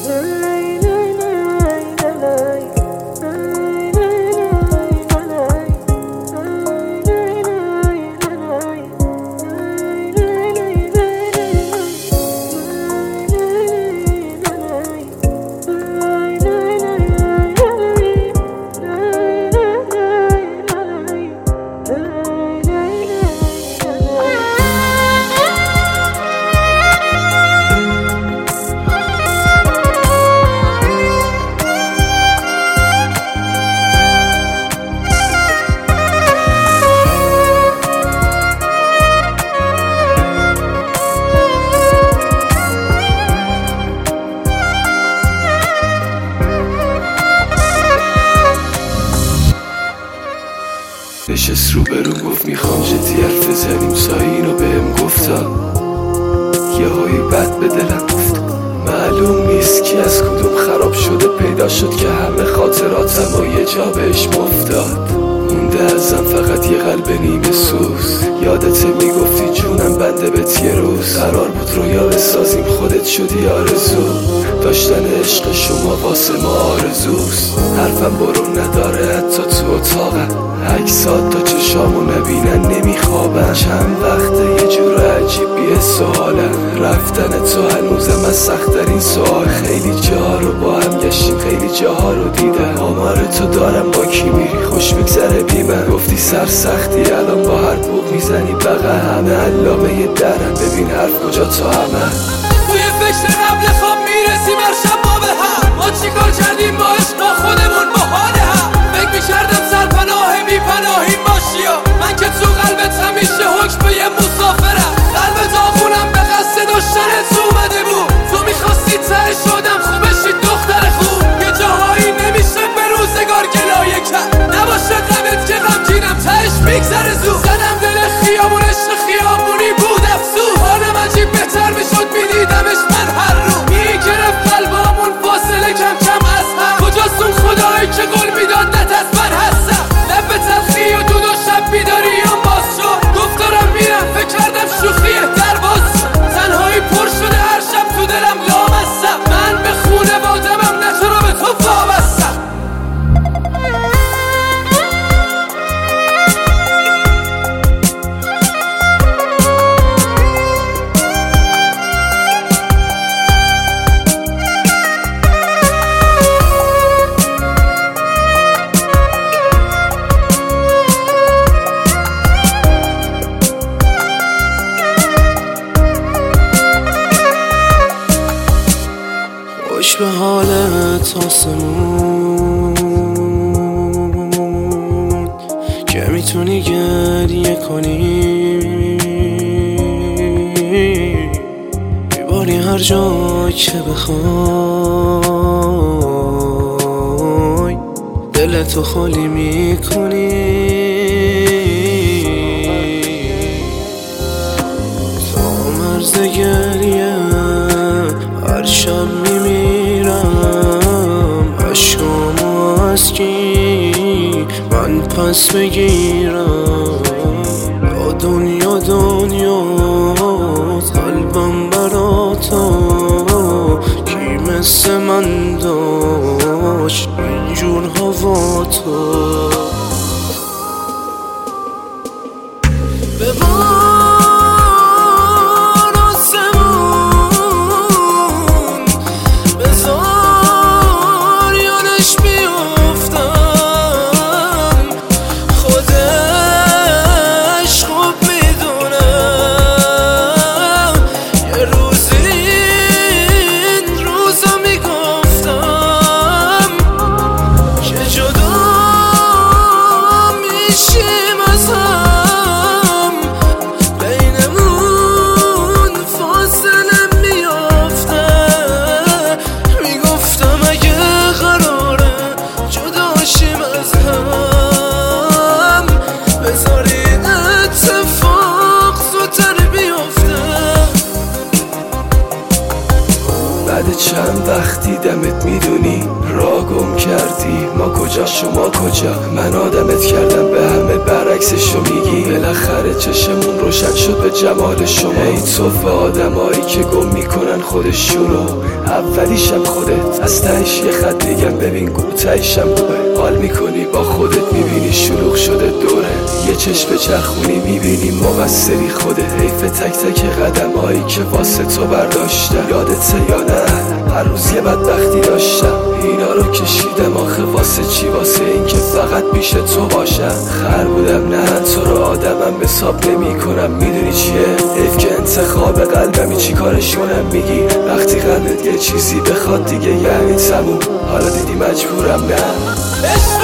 نشست رو برو گفت میخوام جدی حرف بزنیم. سایه اینو بهم گفتا، یه هایی بد به دلم گفت. معلوم نیست کی از کدوم خراب شده پیدا شد که همه خاطراتم و یه جا بهش مفتاد. مونده ازم فقط یه قلب نیمه سوز. یادت میگفتی جونم بنده بهت یه روز. قرار بود رویا بسازیم خودت شدی آرزو. داشتن عشق شما واسه ما آرزوست. حرفم برون نداره حتی تو اتاقم. عکسات تا چشامو نبینن نمیخوابم. چند وقته یه جور عجیب بی‌حس و حالم. رفتن تو هنوزم از سخت‌ترین سوال. خیلی جاها رو با هم گشتیم، خیلی جاها رو دیدم. آمار تو دارم با کی میری خوش میگذره بی من. گفتی سرسختی الان با هر بوق میزنی بغل. همه علامه یه درم ببین حرف کجا تا همه. توی فکر قبل خواب میرسیم هر شب ما به هم. ما چیکار کردیم با عشقا خودمون با حال هم. فکر میکردم سرپناه بی پناهیم باشی و من که تو قلبت همیشه حکم به یه مسافرم. قلبت آخونم به قصد داشتنت اومده بود. تو میخواستی ته شدم خوبشی دختر خوب. یه جاهایی نمیشه به روزگار گلایه کرد. نباشه غمت که غمگینم تهش میگذره زود. زدم دل خیابون عشق خیابونی بود افسوس. حالم عجیب بهتر میشد میدیدمش من هر رو. میگرفت قلبامون فاصله کم کم از هم. کجاست اون خدایی که قول میداد نت از من هستم. لب تلخی و دود و شب بیداریام باز شد. گفت دارم میرم فکر کردم شوخیه در باز شد. تنهایی پر شده هر شب تو دلم لامستم. من به خونه وادمم نه تو رو به تو وابستم. خوش به حالت آسمون که میتونی گریه کنی. میباری هر جا که بخوای. دلتو خالی میکنی. تا مرز گریه هر شب میمیرم. عشقامو از کی من پس بگیرم. یا دنیا دنیاست قلبم براتا. کی مثل من داشت اینجور هوا تو. چند وقتی دمت میدونی را گم کردی، ما کجا شما کجا، من آدمت کردم به همه برعکسشو میگی. بالاخره چشمون روشن شد به جمال شما. ای توف آدمایی که گم میکنن خودشونو، اولیشم خودت، از تهش یه خط دیگم ببین گوتهشم بوه. حال میکنی با خودت میبینی شلوغ شده دوره، یه چشم چرخونی میبینی مقصری خوده. حیف تک تک قدمایی که واسه تو برداشتم، یادته یا نه هر روز یه بدبختی داشتم. اینا رو کشیدم آخه واسه چی؟ واسه این که فقط پیش تو باشم. خر بودم نه تو رو آدمم حساب نمی کنم. میدونی چیه؟ حیف که انتخاب قلبمی چی کارش کنم. میگی وقتی قلبت یه چیزی بخواد دیگه یعنی تموم، حالا دیدی مجبورم نه.